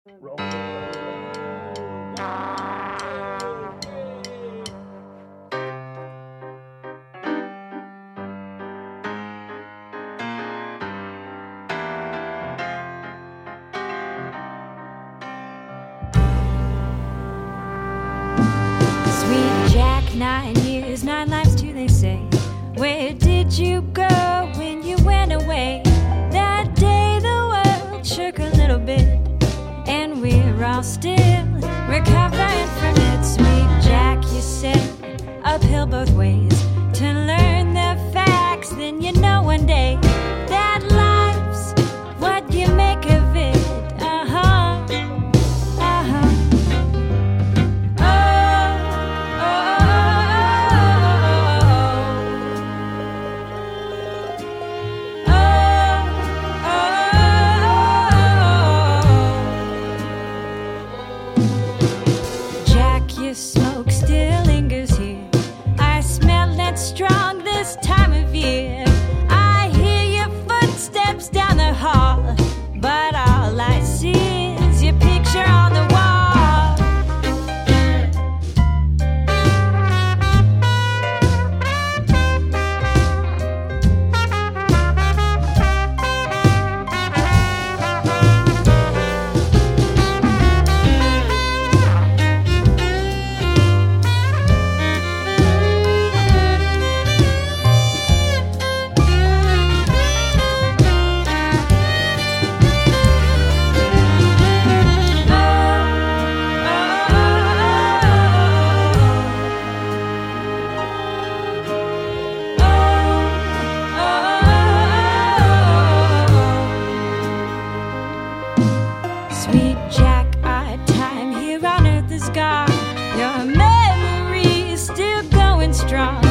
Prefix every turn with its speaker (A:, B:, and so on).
A: Roll it.
B: Sweet Jack, 9 years, 9 lives too, they say. Where did you go when you went away? That day the world shook a little bit, and we're all still recovering from it. Sweet Jack, you said, uphill both ways to learn the facts. Then you know one day that life's what you make of it. Smoke still lingers here. I smell it strong this time of year. I hear your footsteps down the hall, but all I see is your picture on the wall. Sweet Jack, our time here on earth is gone. Your memory is still going strong.